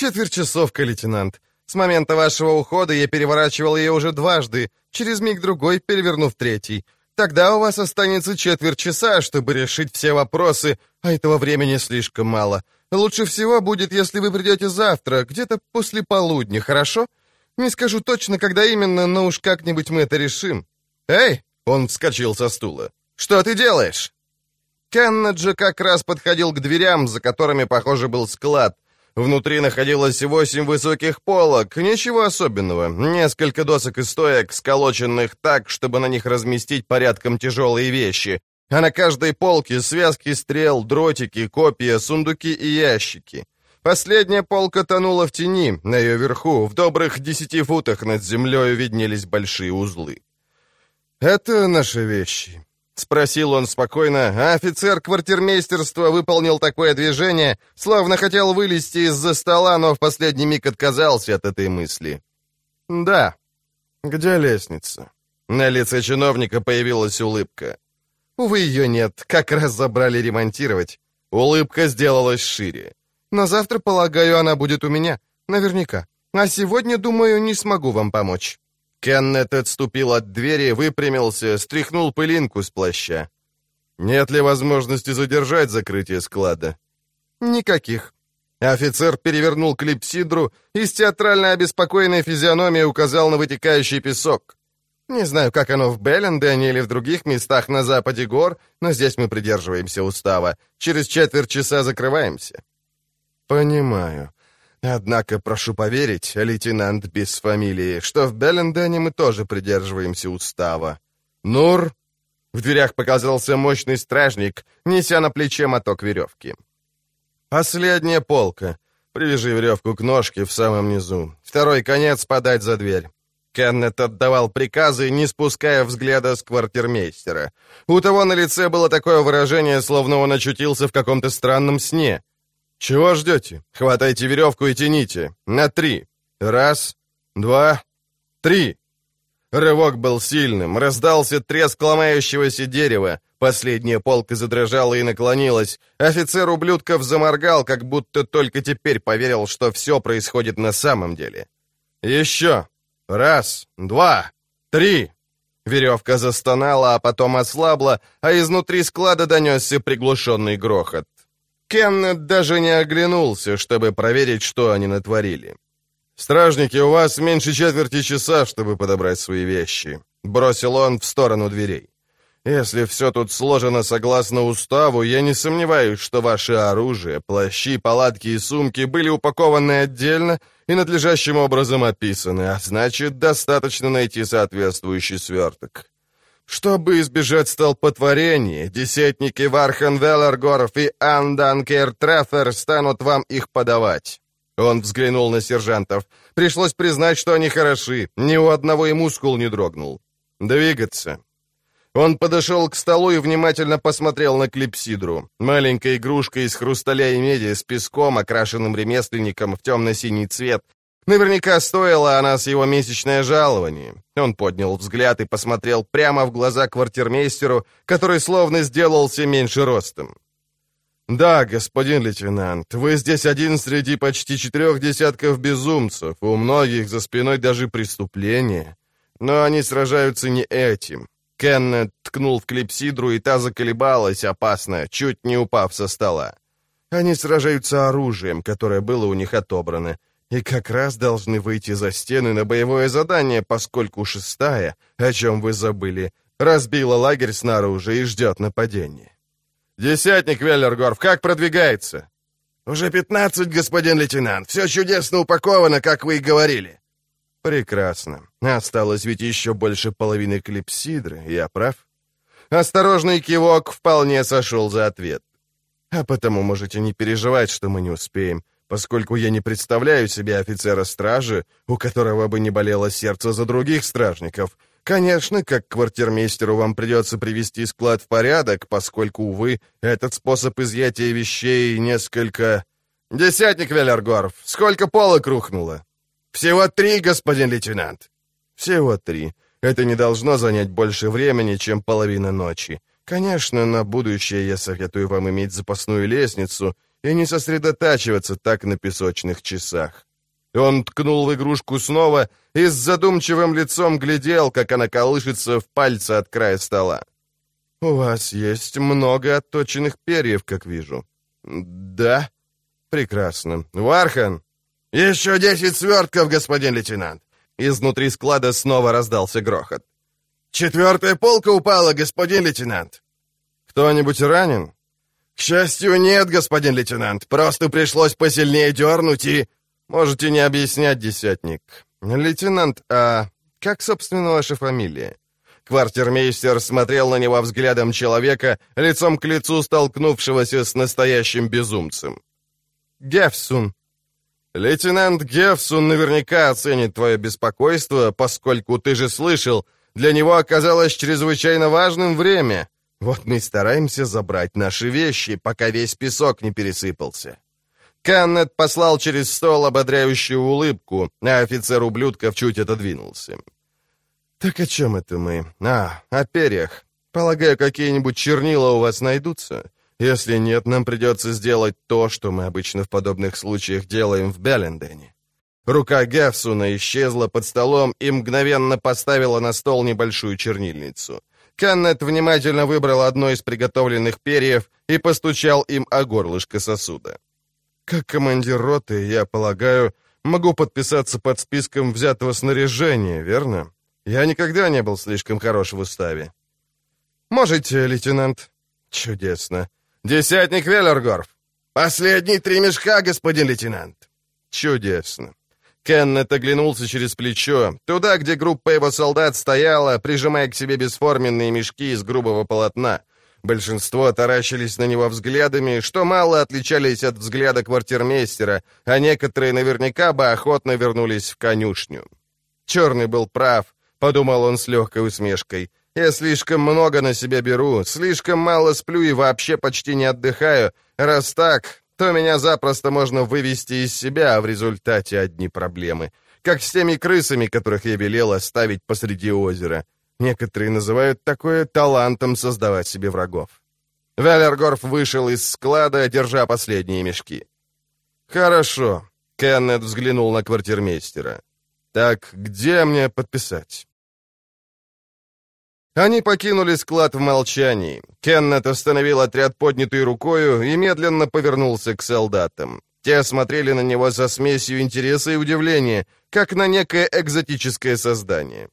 «Четвертьчасовка, лейтенант. С момента вашего ухода я переворачивал ее уже дважды, через миг-другой перевернув третий. Тогда у вас останется четверть часа, чтобы решить все вопросы, а этого времени слишком мало. Лучше всего будет, если вы придете завтра, где-то после полудня, хорошо? Не скажу точно, когда именно, но уж как-нибудь мы это решим. Эй!» — он вскочил со стула. «Что ты делаешь?» Кеннеджи как раз подходил к дверям, за которыми, похоже, был склад. Внутри находилось 8 высоких полок, ничего особенного, несколько досок и стоек, сколоченных так, чтобы на них разместить порядком тяжелые вещи, а на каждой полке связки стрел, дротики, копья, сундуки и ящики. Последняя полка тонула в тени, на ее верху, в добрых 10 футах над землей виднелись большие узлы. «Это наши вещи», — спросил он спокойно, а офицер квартирмейстерства выполнил такое движение, словно хотел вылезти из-за стола, но в последний миг отказался от этой мысли. «Да». «Где лестница?» На лице чиновника появилась улыбка. «Увы, ее нет, как раз забрали ремонтировать». Улыбка сделалась шире. «Но завтра, полагаю, она будет у меня, наверняка. А сегодня, думаю, не смогу вам помочь». Кеннет отступил от двери, выпрямился, стряхнул пылинку с плаща. «Нет ли возможности задержать закрытие склада?» «Никаких». Офицер перевернул клипсидру и с театрально обеспокоенной физиономией указал на вытекающий песок. «Не знаю, как оно в Беллендене или в других местах на западе гор, но здесь мы придерживаемся устава. Через четверть часа закрываемся». «Понимаю. Однако прошу поверить, лейтенант без фамилии, что в Беллендене мы тоже придерживаемся устава. Нур!» В дверях показался мощный стражник, неся на плече моток веревки. «Последняя полка. Привяжи веревку к ножке в самом низу. Второй конец подать за дверь». Кеннет отдавал приказы, не спуская взгляда с квартирмейстера. У того на лице было такое выражение, словно он очутился в каком-то странном сне. «Чего ждете? Хватайте веревку и тяните. На 3. 1, 2, 3». Рывок был сильным, раздался треск ломающегося дерева. Последняя полка задрожала и наклонилась. Офицер ублюдков заморгал, как будто только теперь поверил, что все происходит на самом деле. «Еще. 1, 2, 3». Веревка застонала, а потом ослабла, а изнутри склада донесся приглушенный грохот. Кеннет даже не оглянулся, чтобы проверить, что они натворили. «Стражники, у вас меньше четверти часа, чтобы подобрать свои вещи», — бросил он в сторону дверей. «Если все тут сложено согласно уставу, я не сомневаюсь, что ваше оружие, плащи, палатки и сумки были упакованы отдельно и надлежащим образом описаны, а значит, достаточно найти соответствующий сверток. Чтобы избежать столпотворения, десятники Вархан Веллергорф и Анданкер Трефер станут вам их подавать». Он взглянул на сержантов. Пришлось признать, что они хороши, ни у одного и мускул не дрогнул. «Двигаться». Он подошел к столу и внимательно посмотрел на клипсидру. Маленькая игрушка из хрусталя и меди с песком, окрашенным ремесленником в темно-синий цвет. Наверняка стоила она с его месячное жалование. Он поднял взгляд и посмотрел прямо в глаза квартирмейстеру, который словно сделался меньше ростом. «Да, господин лейтенант, вы здесь один среди почти 4 десятков безумцев, у многих за спиной даже преступления. Но они сражаются не этим». Кеннет ткнул в клипсидру, и та заколебалась опасно, чуть не упав со стола. «Они сражаются оружием, которое было у них отобрано, и как раз должны выйти за стены на боевое задание, поскольку 6-я, о чем вы забыли, разбила лагерь снаружи и ждет нападения». «Десятник Веллергорф, как продвигается?» «Уже 15, господин лейтенант. Все чудесно упаковано, как вы и говорили». «Прекрасно. Осталось ведь еще больше половины клипсидры, я прав?» Осторожный кивок вполне сошел за ответ. «А потому можете не переживать, что мы не успеем, поскольку я не представляю себе офицера стражи, у которого бы не болело сердце за других стражников. Конечно, как квартирмейстеру вам придется привести склад в порядок, поскольку, увы, этот способ изъятия вещей несколько...» «Десятник Веллергорф, сколько полок рухнуло?» «Всего 3, господин лейтенант». «Всего 3. Это не должно занять больше времени, чем половина ночи. Конечно, на будущее я советую вам иметь запасную лестницу, и не сосредотачиваться так на песочных часах. Он ткнул в игрушку снова и с задумчивым лицом глядел, как она колышется в пальце от края стола. «У вас есть много отточенных перьев, как вижу». «Да?» «Прекрасно. Вархан!» «Еще 10 свертков, господин лейтенант!» Изнутри склада снова раздался грохот. «4-я полка упала, господин лейтенант!» «Кто-нибудь ранен?» «К счастью, нет, господин лейтенант. Просто пришлось посильнее дернуть и...» «Можете не объяснять, десятник. Лейтенант, а как, собственно, ваша фамилия?» Квартирмейстер смотрел на него взглядом человека, лицом к лицу столкнувшегося с настоящим безумцем. «Гефсун». «Лейтенант Гефсун наверняка оценит твое беспокойство, поскольку ты же слышал, для него оказалось чрезвычайно важным время. Вот мы и стараемся забрать наши вещи, пока весь песок не пересыпался». Каннет послал через стол ободряющую улыбку, а офицер-ублюдков чуть отодвинулся. «Так о чем это мы? О перьях. Полагаю, какие-нибудь чернила у вас найдутся? Если нет, нам придется сделать то, что мы обычно в подобных случаях делаем в Беллендене». Рука Гефсуна исчезла под столом и мгновенно поставила на стол небольшую чернильницу. Каннет внимательно выбрал одно из приготовленных перьев и постучал им о горлышко сосуда. «Как командир роты, я полагаю, могу подписаться под списком взятого снаряжения, верно? Я никогда не был слишком хорош в уставе». «Можете, лейтенант». «Чудесно. Десятник Веллергорф». «Последние 3 мешка, господин лейтенант». «Чудесно». Кеннет оглянулся через плечо, туда, где группа его солдат стояла, прижимая к себе бесформенные мешки из грубого полотна. Большинство таращились на него взглядами, что мало отличались от взгляда квартирмейстера, а некоторые наверняка бы охотно вернулись в конюшню. «Черный был прав», — подумал он с легкой усмешкой. «Я слишком много на себя беру, слишком мало сплю и вообще почти не отдыхаю. Раз так, то меня запросто можно вывести из себя, а в результате одни проблемы. Как с теми крысами, которых я велел оставить посреди озера. Некоторые называют такое талантом создавать себе врагов». Веллергорф вышел из склада, держа последние мешки. «Хорошо», — Кеннет взглянул на квартирмейстера. «Так где мне подписать?» Они покинули склад в молчании. Кеннет остановил отряд поднятой рукою и медленно повернулся к солдатам. Те смотрели на него со смесью интереса и удивления, как на некое экзотическое создание.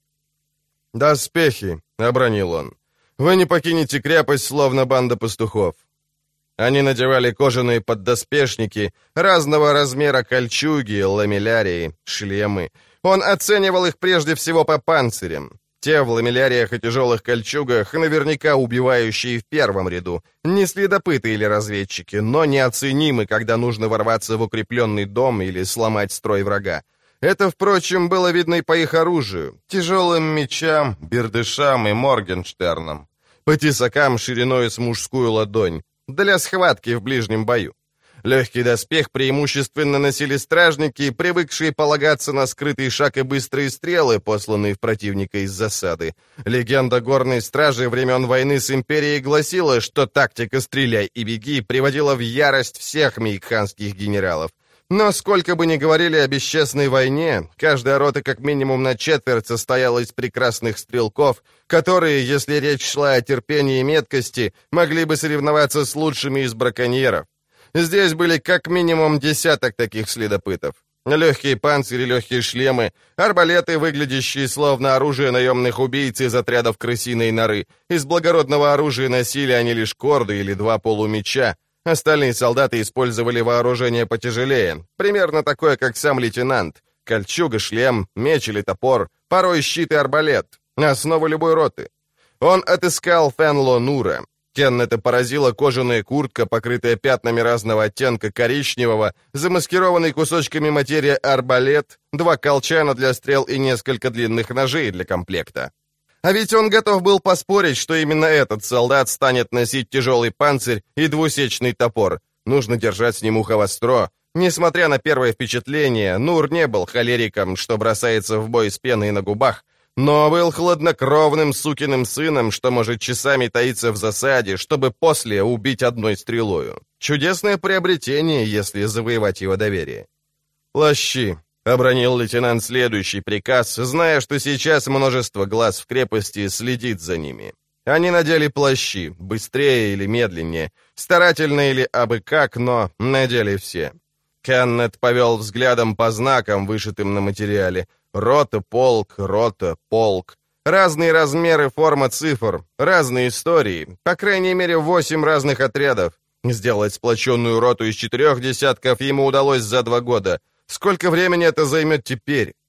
«Доспехи», — обронил он. «Вы не покинете крепость, словно банда пастухов». Они надевали кожаные поддоспешники, разного размера кольчуги, ламеллярии, шлемы. Он оценивал их прежде всего по панцирям. Те в ламелляриях и тяжелых кольчугах, наверняка убивающие в первом ряду, не следопыты или разведчики, но неоценимы, когда нужно ворваться в укрепленный дом или сломать строй врага. Это, впрочем, было видно и по их оружию, тяжелым мечам, бердышам и моргенштернам, по тесакам шириной с мужскую ладонь, для схватки в ближнем бою. Легкий доспех преимущественно носили стражники, привыкшие полагаться на скрытый шаг и быстрые стрелы, посланные в противника из засады. Легенда горной стражи времен войны с Империей гласила, что тактика «стреляй и беги» приводила в ярость всех мейкханских генералов. Но сколько бы ни говорили о бесчестной войне, каждая рота как минимум на четверть состояла из прекрасных стрелков, которые, если речь шла о терпении и меткости, могли бы соревноваться с лучшими из браконьеров. Здесь были как минимум 10 таких следопытов. Легкие панцири, легкие шлемы, арбалеты, выглядящие словно оружие наемных убийц из отрядов крысиной норы. Из благородного оружия носили они лишь корды или 2 полумеча. Остальные солдаты использовали вооружение потяжелее, примерно такое, как сам лейтенант. Кольчуга, шлем, меч или топор, порой щит и арбалет. Основа любой роты. Он отыскал Фенло Нура. Кеннета поразила кожаная куртка, покрытая пятнами разного оттенка коричневого, замаскированный кусочками материи арбалет, 2 колчана для стрел и несколько длинных ножей для комплекта. А ведь он готов был поспорить, что именно этот солдат станет носить тяжелый панцирь и двусечный топор. Нужно держать с ним ухо востро. Несмотря на первое впечатление, Нур не был холериком, что бросается в бой с пеной на губах, но был хладнокровным сукиным сыном, что может часами таиться в засаде, чтобы после убить одной стрелою. Чудесное приобретение, если завоевать его доверие. «Плащи», — обронил лейтенант следующий приказ, зная, что сейчас множество глаз в крепости следит за ними. Они надели плащи, быстрее или медленнее, старательно или абы как, но надели все. Кеннет повел взглядом по знакам, вышитым на материале. Рота, полк, рота, полк. Разные размеры, форма цифр, разные истории. По крайней мере, 8 разных отрядов. Сделать сплоченную роту из 4 десятков ему удалось за 2 года. Сколько времени это займет теперь?